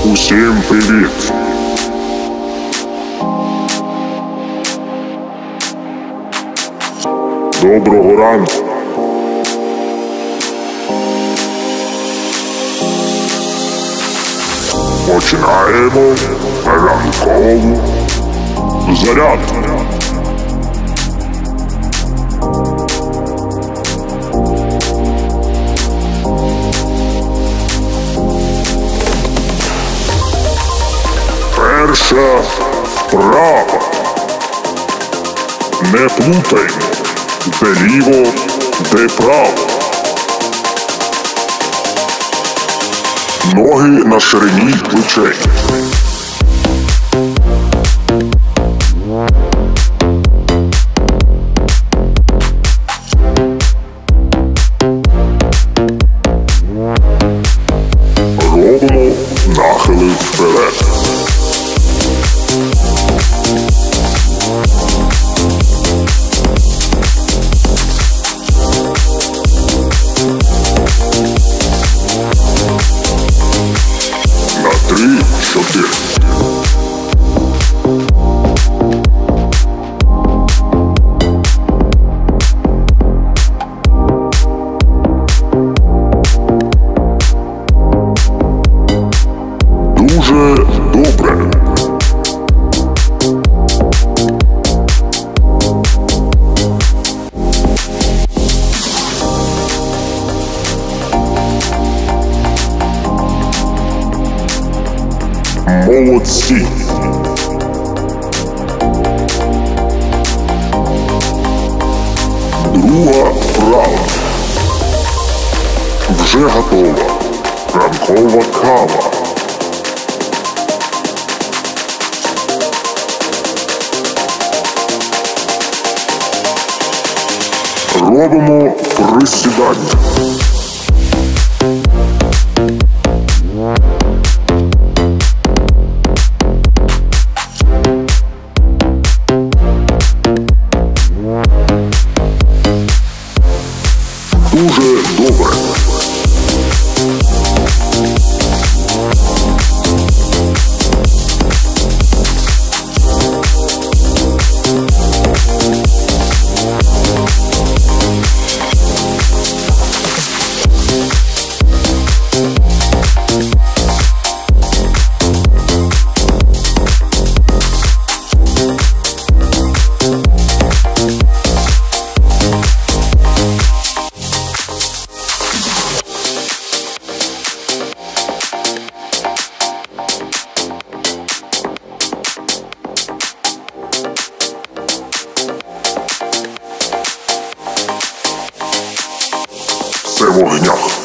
Усім привіт! Доброго ранку! Починаємо ранкову зарядку. Перша вправа. Не плутаймо, де ліво, де право. Ноги на ширині плечей. Робимо нахили вперед. На 3-4. Дуже добре. Молодці. Друга вправа. Вже готова. Ранкова кава. Робимо присідання. Дуже добре. Все в огнях.